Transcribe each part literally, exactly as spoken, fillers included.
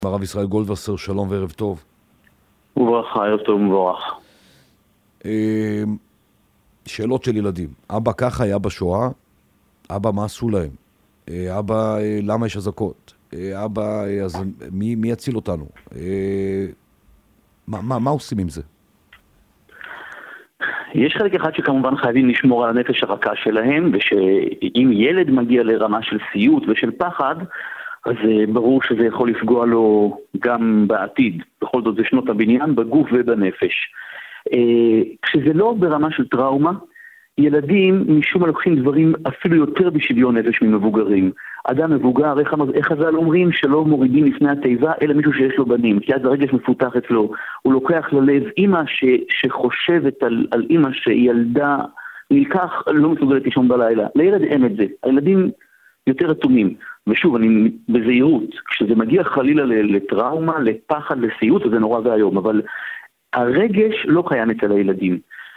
הרב ישראל גולדווסר, שלום וערב טוב. וברכה, ערב טוב ומבורך. שאלות של ילדים. אבא ככה היה בשואה? אבא, מה עשו להם? אבא, למה יש אזעקות? אבא, אז מי, מי יציל אותנו? מה, מה, מה עושים עם זה? יש חלק אחד שכמובן חייבים לשמור על הנפש הרכה שלהם, ושאם ילד מגיע לרמה של סיוט ושל פחד, אז ברור שזה יכול לפגוע לו גם בעתיד. בכל זאת זה שנות הבניין, בגוף ובנפש. כשזה לא ברמה של טראומה, ילדים משום מה לוקחים דברים אפילו יותר בשוויון נפש ממבוגרים. אדם מבוגר, איך חז"ל אומרים שלא מורידים לפני התיבה, אלא מישהו שיש לו בנים, כי אז הרגש מפותח אצלו. הוא לוקח ללב אמא ש, שחושבת על, על אמא שילדה נלקח, לא מסוגלת לישון בלילה. לילד אין את זה. הילדים יותר אטומים. ושוב, אני בזהירות, כשזה מגיע חלילה לטראומה, לפחד, לסיוט, זה נורא והיום, אבל הרגש לא קיים אצל הילדים.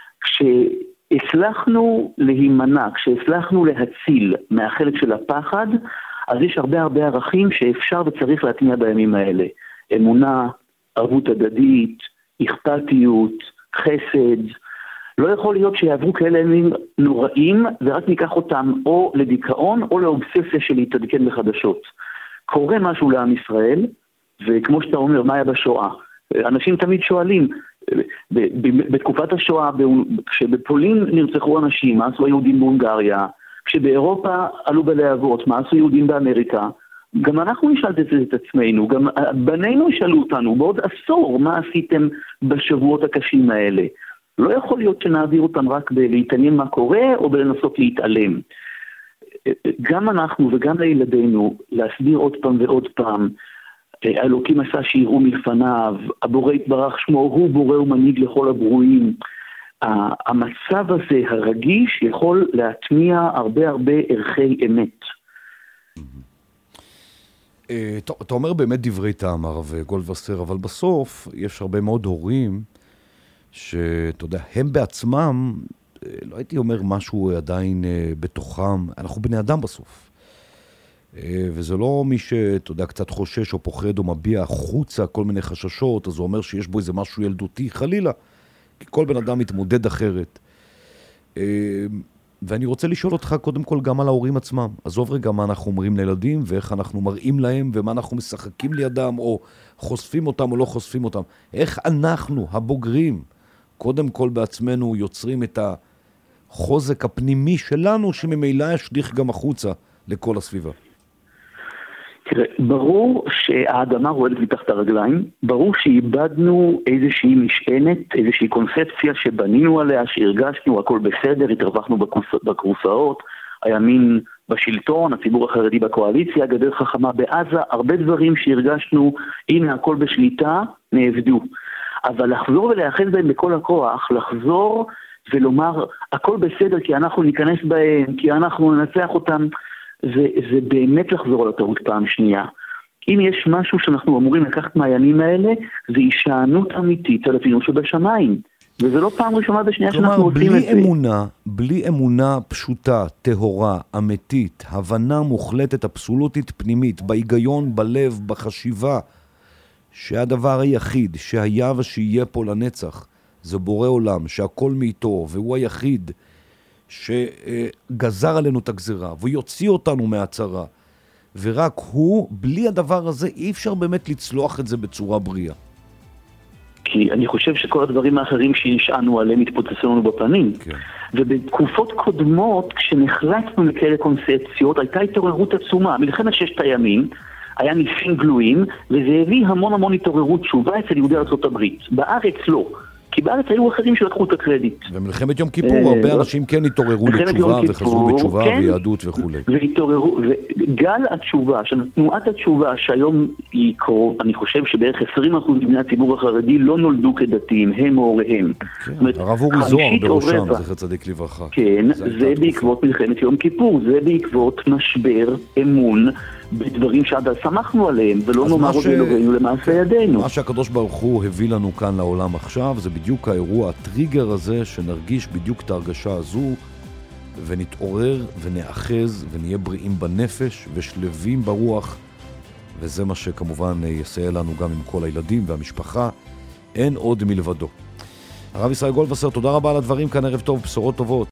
כשהצלחנו להימנע, כשהצלחנו להציל מהחלק של הפחד, אז יש הרבה הרבה ערכים שאפשר וצריך להטמיע בימים האלה. אמונה, ערבות הדדית, אכפתיות, חסד. לא יכול להיות שיעברו כאלה ימים נוראים, ורק ניקח אותם או לדיכאון או לאובססיה של להתעדכן בחדשות. קורה משהו לעם ישראל, וכמו שאתה אומר, מה היה בשואה? אנשים תמיד שואלים, בתקופת השואה, כשבפולין נרצחו אנשים, מה עשו היהודים בהונגריה? כשבאירופה עלו בלהבות, מה עשו יהודים באמריקה? גם אנחנו נשאלת את עצמנו, גם בנינו ישאלו אותנו, בעוד עשור, מה עשיתם בשבועות הקשים האלה? לא יכול להיות שנעביר אותם רק בלהתעניין מה קורה, או בלנסות להתעלם. גם אנחנו וגם לילדינו, להסביר עוד פעם ועוד פעם, האלוקים עשה שיראו מלפניו, הבורא יתברך שמו, הוא בורא ומנהיג לכל הברואים. המצב הזה הרגיש יכול להטמיע הרבה הרבה ערכי אמת. אתה אומר באמת דברי טעם, הרב גולדווסר, אבל בסוף יש הרבה מאוד הורים שאתה יודע, הם בעצמם, לא הייתי אומר משהו עדיין בתוכם, אנחנו בני אדם בסוף. וזה לא מי שאתה יודע, קצת חושש או פוחד או מביע החוצה כל מיני חששות, אז הוא אומר שיש בו איזה משהו ילדותי, חלילה, כי כל בן אדם מתמודד אחרת. ואני רוצה לשאול אותך קודם כל גם על ההורים עצמם. עזוב רגע מה אנחנו אומרים לילדים, ואיך אנחנו מראים להם, ומה אנחנו משחקים לידם, או חושפים אותם או לא חושפים אותם. איך אנחנו, הבוגרים, קודם כל בעצמנו יוצרים את החוזק הפנימי שלנו, שממילא ישליך גם החוצה לכל הסביבה. תראה, ברור שהאדמה רועדת מתחת הרגליים, ברור שאיבדנו איזושהי משענת, איזושהי קונספציה שבנינו עליה, שהרגשנו, הכל בסדר, התרווחנו בקרוסאות, הימין בשלטון, הציבור החרדי בקואליציה, הגדר חכמה בעזה, הרבה דברים שהרגשנו, הנה הכל בשליטה, נעבדו. אבל לחזור ולאחד בהם בכל הכוח, לחזור ולומר, הכל בסדר כי אנחנו ניכנס בהם, כי אנחנו ננצח אותם, זה, זה באמת לחזור על הטעות פעם שנייה. אם יש משהו שאנחנו אמורים לקחת מהימים האלה, זה הישענות אמיתית על אבינו שבשמיים. וזה לא פעם ראשונה בשנייה שאנחנו עושים את זה. בלי אמונה, בלי אמונה פשוטה, טהורה, אמיתית, הבנה מוחלטת, אבסולוטית, פנימית, בהיגיון, בלב, בחשיבה, שהדבר היחיד שהיה ושיהיה פה לנצח, זה בורא עולם, שהכל מאיתו, והוא היחיד שגזר עלינו את הגזרה, והוא יוציא אותנו מהצרה, ורק הוא, בלי הדבר הזה, אי אפשר באמת לצלוח את זה בצורה בריאה. כי אני חושב שכל הדברים האחרים שנשענו עליהם התפוצצו לנו בפנים. כן. ובתקופות קודמות, כשנחלצנו מכאלה קונספציות, הייתה התעוררות עצומה. מלחמת ששת הימים, היה ניסים גלויים, וזה הביא המון המון התעוררות תשובה אצל יהודי ארצות הברית. בארץ לא. כי בארץ היו אחרים שלקחו את הקרדיט. ומלחמת יום כיפור, הרבה אנשים כן התעוררו לתשובה, וחזרו בתשובה ויהדות וכו'. והתעוררו, וגל התשובה, תנועת התשובה שהיום היא קרוב, אני חושב שבערך עשרים אחוז מבני הציבור החרדי לא נולדו כדתיים, הם או הוריהם. הרב אורי זוהר בראשם, זכר צדיק לברכה. כן, זה בעקבות מלחמת יום כיפור, זה בעקבות משבר אמון בדברים שעד אז שמחנו עליהם, ולא נאמר עוד אלוהינו למעשה ידינו. מה שהקדוש ברוך הוא הביא לנו כאן לעולם עכשיו, זה בדיוק האירוע, הטריגר הזה, שנרגיש בדיוק את ההרגשה הזו, ונתעורר ונאחז ונהיה בריאים בנפש ושלבים ברוח, וזה מה שכמובן יסייע לנו גם עם כל הילדים והמשפחה. אין עוד מלבדו. הרב ישראל גולדווסר, תודה רבה על הדברים כאן, ערב טוב, בשורות טובות.